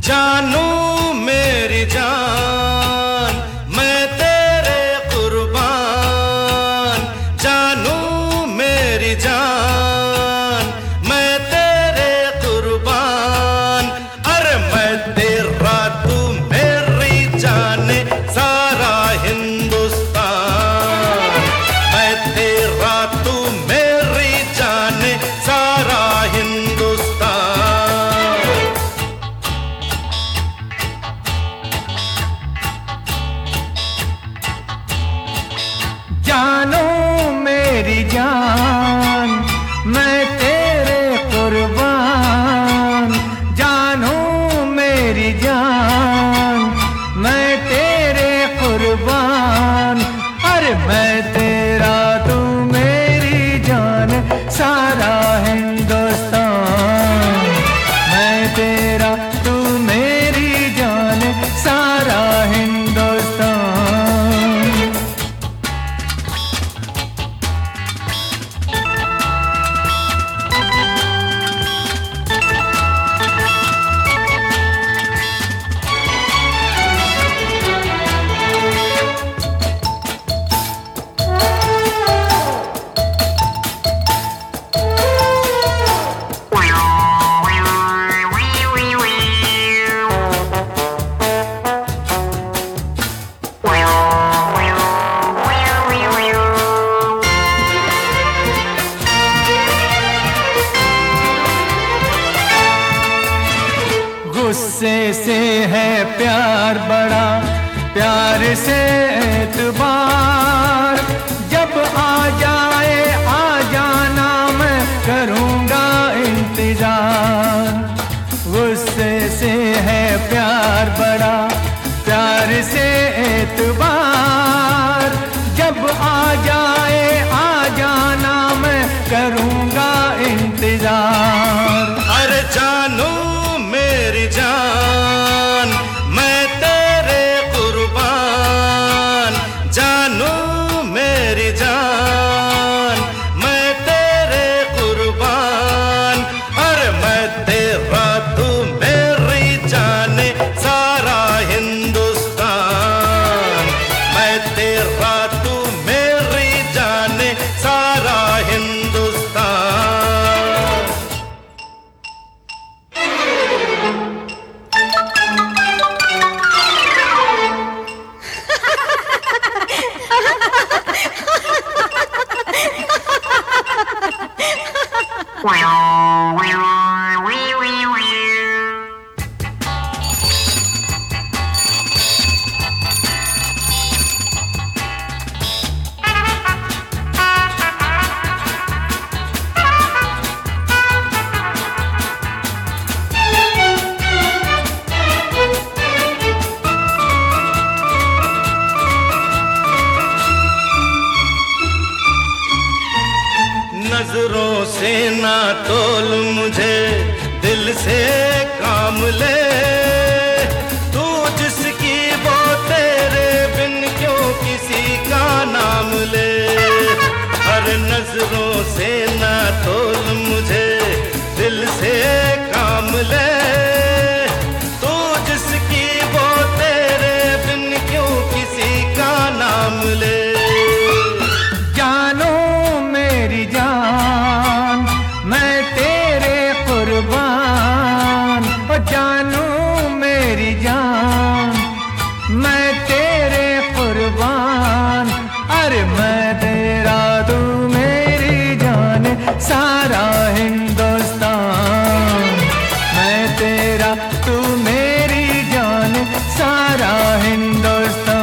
जानू मेरी जान मैं तेरे कुर्बान, जानू मेरी जान मैं तेरे कुर्बान। अरे मैं तेरा तू मेरी जाने सारा हिंदुस्तान, मैं तेरा तू मेरी जाने सारा हिंदुस्तान। जानू मेरी जान मैं तेरे कुर्बान, जानू मेरी जान मैं तेरे कुर्बान। अरे मैं तेरा तू मेरी जान सारा हिंदुस्तान, मैं तेरा तू मेरी जान सारा हिंदुस्तान। गुस्से से है प्यार बड़ा, प्यार से एतबार, जब आ जाए आ जाना मैं करूँगा इंतजार। गुस्से से है प्यार बड़ा, प्यार से एतबार, जब आ जाए आ जाना मैं करूँगा इंतजार। अरे जानू मेरी जान मैं तेरे कुर्बान, जानू मेरी जान मैं तेरे कुर्बान। अरे मैं तेरा तू मेरी जाने सारा हिंदुस्तान, मैं तेरा तू मेरी जाने सारा हिंदुस्तान। नजरों से ना तोल मुझे, दिल से काम ले, तू जिसकी वो तेरे बिन क्यों किसी का नाम ले। हर नजरों से ना तोल मुझे, दिल से काम ले, तू जिसकी वो तेरे बिन क्यों किसी का नाम ले। जानू मेरी जान मैं तेरे कुर्बान, ओ जानू मेरी जान मैं तेरे कुर्बान। अरे मैं तेरा तू मेरी जान सारा हिंदुस्तान, मैं तेरा तू मेरी जान सारा हिंदुस्तान।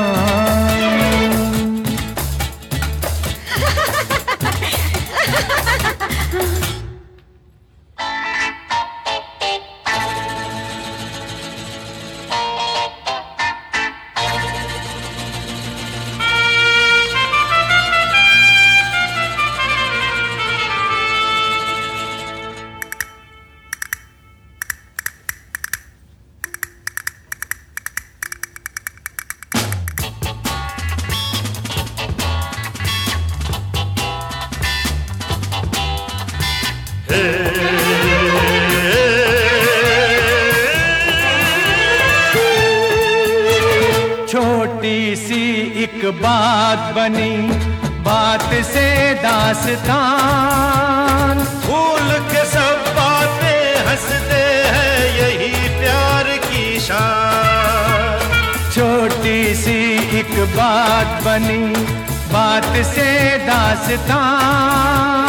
बात बनी, बात से दास्तान। भूल के सब बातें हंसते हैं, यही प्यार की शान। छोटी सी एक बात बनी, बात से दास्तान।